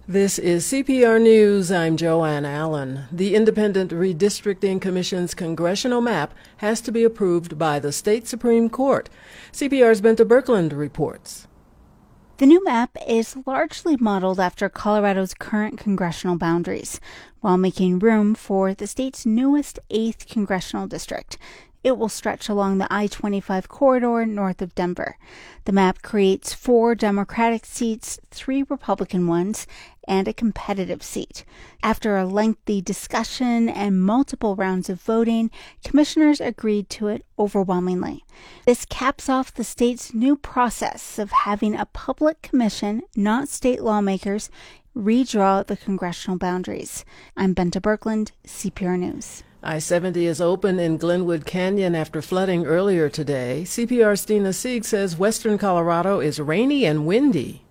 This is CPR News. I'm Joanne Allen. The Independent Redistricting Commission's congressional map has to be approved by the state Supreme Court. CPR's Benta Birkeland reports. The new map is largely modeled after Colorado's current congressional boundaries, while making room for the state's newest 8th congressional district. It will stretch along the I-25 corridor north of Denver. The map creates 4 Democratic seats, 3 Republican ones, and a competitive seat. After a lengthy discussion and multiple rounds of voting, commissioners agreed to it overwhelmingly. This caps off the state's new process of having a public commission, not state lawmakers, redraw the congressional boundaries. I'm Benta Birkeland, CPR News. I-70 is open in Glenwood Canyon after flooding earlier today. CPR's Stina Sieg says western Colorado is rainy and windy.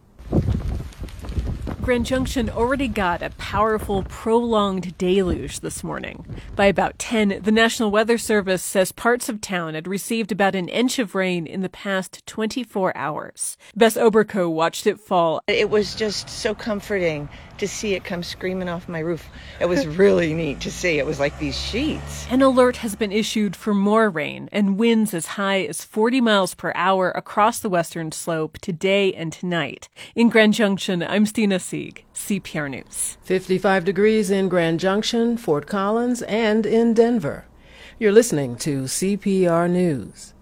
Grand Junction already got a powerful, prolonged deluge this morning. By about 10, the National Weather Service says parts of town had received about an inch of rain in the past 24 hours. Bess Oberko watched it fall. It was just so comforting to see it come screaming off my roof. It was really neat to see. It was like these sheets. An alert has been issued for more rain and winds as high as 40 miles per hour across the western slope today and tonight. In Grand Junction, I'm Stina Sieg, CPR News. 55 degrees in Grand Junction, Fort Collins, and in Denver. You're listening to CPR News.